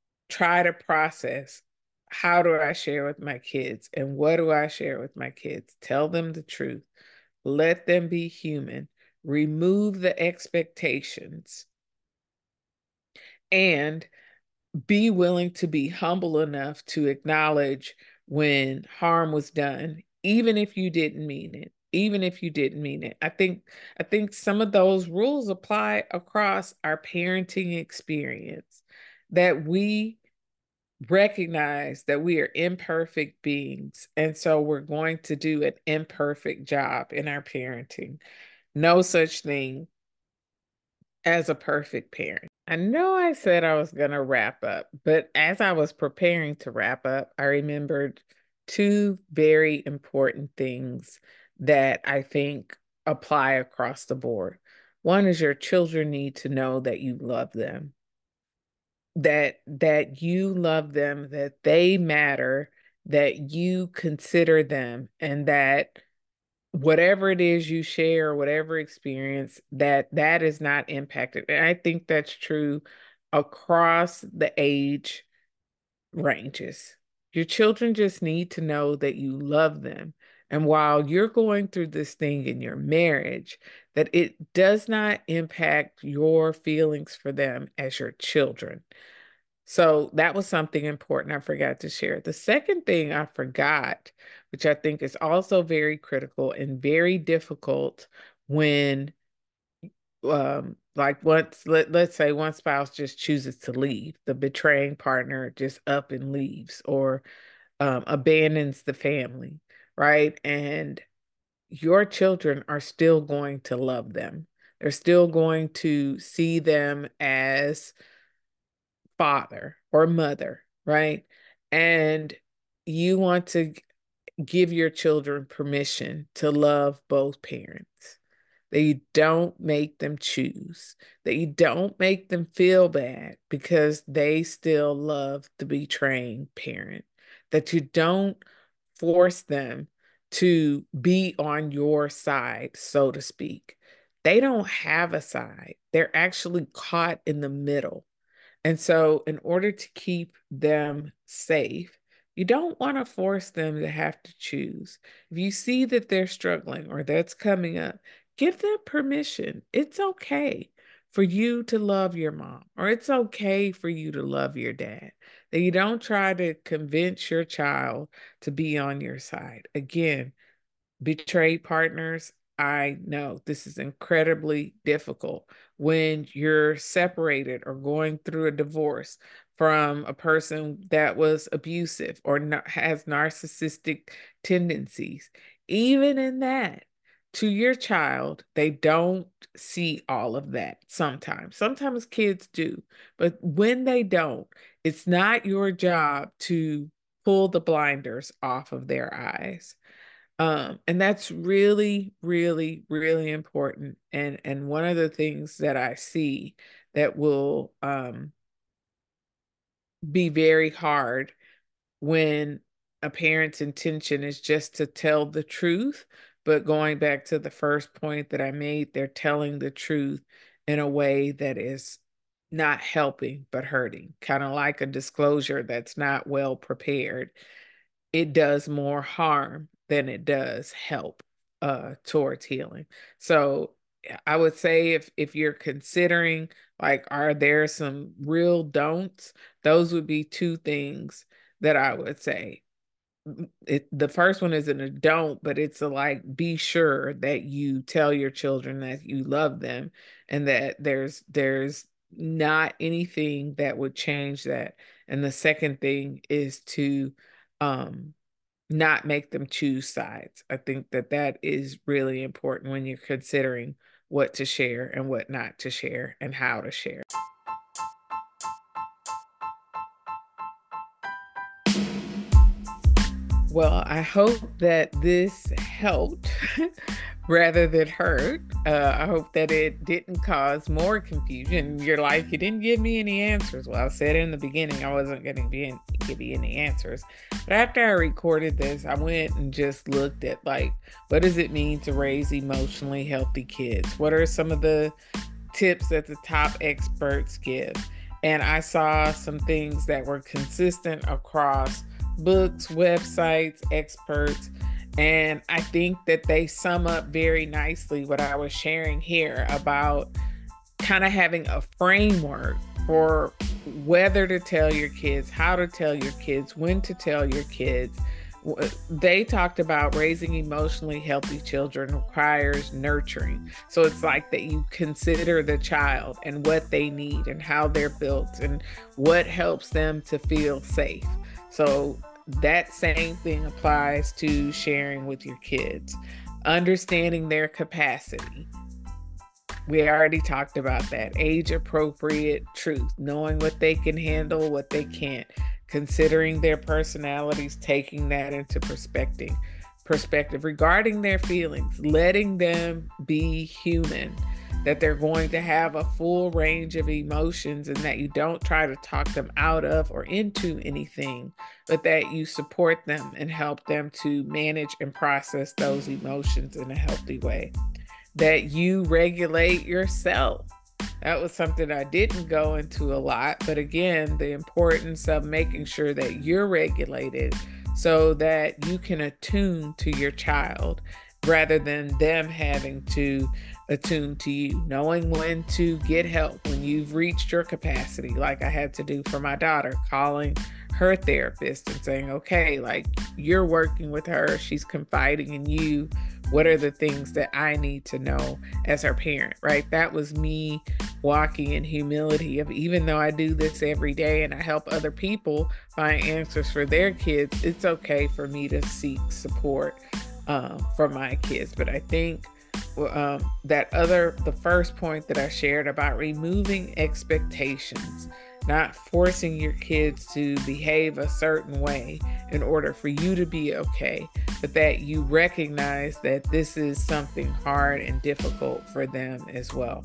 try to process, how do I share with my kids and what do I share with my kids? Tell them the truth. Let them be human. Remove the expectations and be willing to be humble enough to acknowledge when harm was done, even if you didn't mean it. Even if you didn't mean it. I think I think some of those rules apply across our parenting experience, that we recognize that we are imperfect beings. And so we're going to do an imperfect job in our parenting. No such thing as a perfect parent. I know I said I was going to wrap up, but as I was preparing to wrap up, I remembered two very important things that I think apply across the board. One is your children need to know that you love them, that that you love them, that they matter, that you consider them, and that whatever it is you share, whatever experience, that that is not impacted. And I think that's true across the age ranges. Your children just need to know that you love them. And while you're going through this thing in your marriage, that it does not impact your feelings for them as your children. So that was something important I forgot to share. The second thing I forgot, which I think is also very critical and very difficult when um like once let, let's say one spouse just chooses to leave, the betraying partner just up and leaves, or um, abandons the family, right? And your children are still going to love them. They're still going to see them as father or mother, right? And you want to give your children permission to love both parents, that you don't make them choose, that you don't make them feel bad because they still love the betraying parent, that you don't force them to be on your side, so to speak. They don't have a side. They're actually caught in the middle. And so, in order to keep them safe, you don't want to force them to have to choose. If you see that they're struggling or that's coming up, give them permission. It's okay for you to love your mom, or it's okay for you to love your dad. That you don't try to convince your child to be on your side. Again, betrayed partners, I know this is incredibly difficult when you're separated or going through a divorce from a person that was abusive or na- has narcissistic tendencies. Even in that, to your child, they don't see all of that sometimes. Sometimes kids do, but when they don't, it's not your job to pull the blinders off of their eyes. Um, and that's really, really, really important. And and one of the things that I see that will um, be very hard when a parent's intention is just to tell the truth, but going back to the first point that I made, they're telling the truth in a way that is not helping but hurting, kind of like a disclosure that's not well prepared. It does more harm than it does help uh towards healing. So I would say if if you're considering, like, are there some real don'ts, those would be two things that I would say. It, the first one isn't a don't, but it's a like, be sure that you tell your children that you love them and that there's there's not anything that would change that. And the second thing is to um not make them choose sides. I think that that is really important when you're considering what to share and what not to share and how to share. Well, I hope that this helped rather than hurt. Uh, I hope that it didn't cause more confusion. You're like, you didn't give me any answers. Well, I said in the beginning I wasn't going to give you any answers. But after I recorded this, I went and just looked at, like, what does it mean to raise emotionally healthy kids? What are some of the tips that the top experts give? And I saw some things that were consistent across books, websites, experts, and I think that they sum up very nicely what I was sharing here about kind of having a framework for whether to tell your kids, how to tell your kids, when to tell your kids. They talked about raising emotionally healthy children requires nurturing. So it's like that you consider the child and what they need and how they're built and what helps them to feel safe. So that same thing applies to sharing with your kids, understanding their capacity. We already talked about that. Age appropriate truth, knowing what they can handle, what they can't, considering their personalities, taking that into perspective, perspective regarding their feelings, letting them be human, that they're going to have a full range of emotions, and that you don't try to talk them out of or into anything, but that you support them and help them to manage and process those emotions in a healthy way. That you regulate yourself. That was something I didn't go into a lot, but again, the importance of making sure that you're regulated so that you can attune to your child rather than them having to attune to you, knowing when to get help when you've reached your capacity, like I had to do for my daughter, calling her therapist and saying, okay, like you're working with her, she's confiding in you. What are the things that I need to know as her parent, right? That was me walking in humility of, even though I do this every day and I help other people find answers for their kids, it's okay for me to seek support um, for my kids. But I think um, that other, the first point that I shared about removing expectations, not forcing your kids to behave a certain way in order for you to be okay, but that you recognize that this is something hard and difficult for them as well.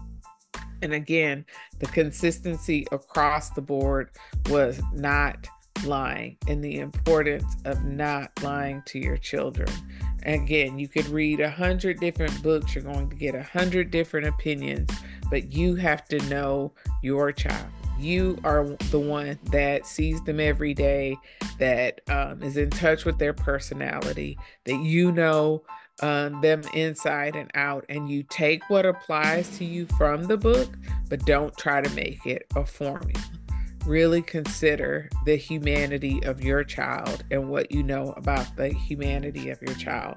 And again, the consistency across the board was not lying, and the importance of not lying to your children. Again, you could read a hundred different books, you're going to get a hundred different opinions, but you have to know your child. You are the one that sees them every day, that um, is in touch with their personality, that you know um, them inside and out, and you take what applies to you from the book, but don't try to make it a formula. Really consider the humanity of your child and what you know about the humanity of your child.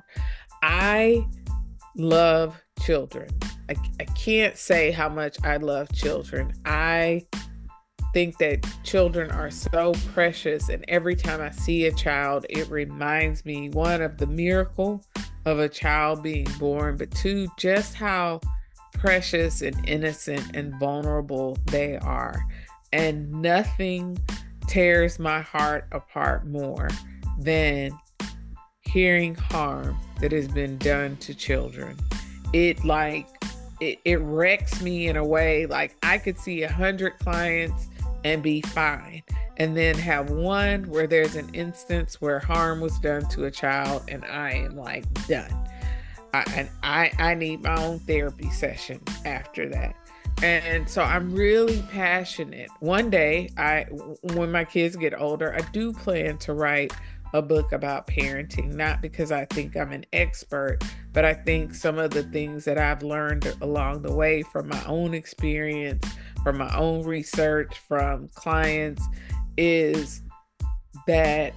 I love children. I, I can't say how much I love children. I think that children are so precious, and every time I see a child, it reminds me, one, of the miracle of a child being born, but two, just how precious and innocent and vulnerable they are. And nothing tears my heart apart more than hearing harm that has been done to children. It like it, it wrecks me in a way, like I could see a hundred clients and be fine, and then have one where there's an instance where harm was done to a child and I am like done. I, and I, I need my own therapy session after that. And so I'm really passionate. One day, I, when my kids get older, I do plan to write a book about parenting, not because I think I'm an expert, but I think some of the things that I've learned along the way from my own experience, from my own research, from clients, is that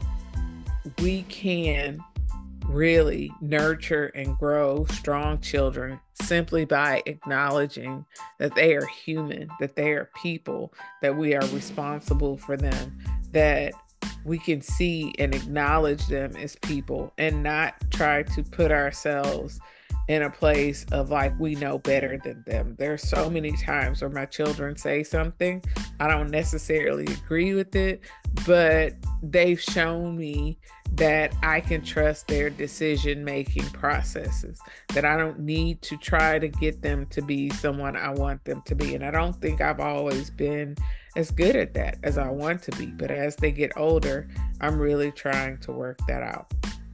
we can really nurture and grow strong children simply by acknowledging that they are human, that they are people, that we are responsible for them, that we can see and acknowledge them as people and not try to put ourselves in a place of like we know better than them. There's so many times where my children say something, I don't necessarily agree with it, but they've shown me that I can trust their decision-making processes, that I don't need to try to get them to be someone I want them to be. And I don't think I've always been as good at that as I want to be. But as they get older, I'm really trying to work that out.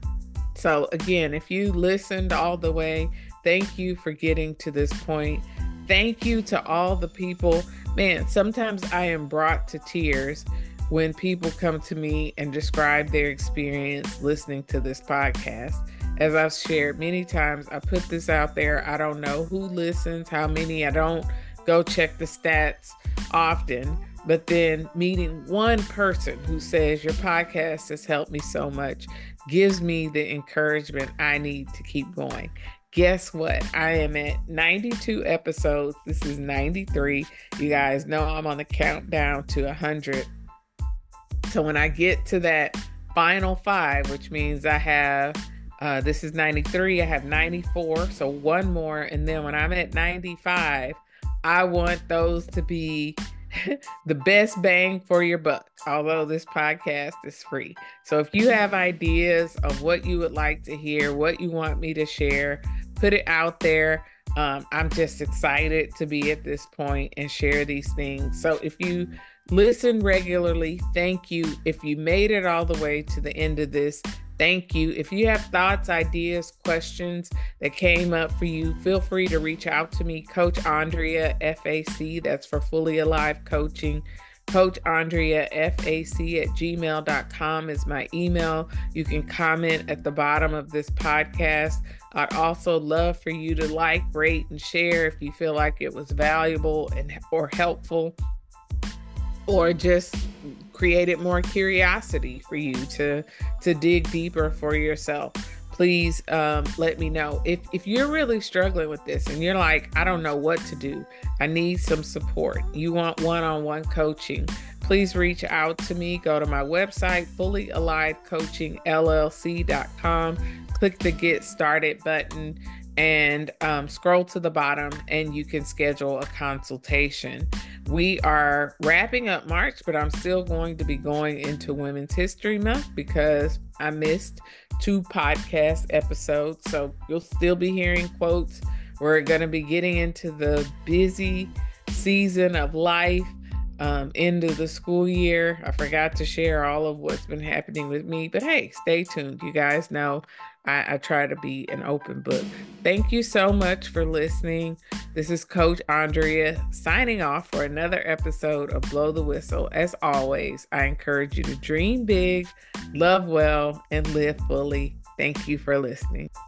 So again, if you listened all the way, thank you for getting to this point. Thank you to all the people. Man, sometimes I am brought to tears when people come to me and describe their experience listening to this podcast. As I've shared many times, I put this out there. I don't know who listens, how many. I don't go check the stats often. But then meeting one person who says your podcast has helped me so much gives me the encouragement I need to keep going. Guess what? I am at ninety-two episodes. This is ninety-three. You guys know I'm on the countdown to one hundred. So when I get to that final five, which means I have, uh, this is ninety-three, I have ninety-four, so one more. And then when I'm at ninety-five, I want those to be the best bang for your buck, although this podcast is free. So if you have ideas of what you would like to hear, what you want me to share, put it out there. Um, I'm just excited to be at this point and share these things. So if you listen regularly, thank you. If you made it all the way to the end of this, thank you. If you have thoughts, ideas, questions that came up for you, feel free to reach out to me, Coach Andrea F A C. That's for Fully Alive Coaching. Coach Andrea F A C at gmail dot com is my email. You can comment at the bottom of this podcast. I'd also love for you to like, rate, and share if you feel like it was valuable and or helpful, or just created more curiosity for you to, to dig deeper for yourself. Please um, let me know. If, if you're really struggling with this and you're like, I don't know what to do, I need some support, you want one-on-one coaching, please reach out to me. Go to my website, fully alive coaching L L C dot com. Click the Get Started button and um, scroll to the bottom and you can schedule a consultation. We are wrapping up March, but I'm still going to be going into Women's History Month because I missed two podcast episodes. So you'll still be hearing quotes. We're going to be getting into the busy season of life, um, end of the school year. I forgot to share all of what's been happening with me, but hey, stay tuned. You guys know I, I try to be an open book. Thank you so much for listening. This is Coach Andrea signing off for another episode of Blow the Whistle. As always, I encourage you to dream big, love well, and live fully. Thank you for listening.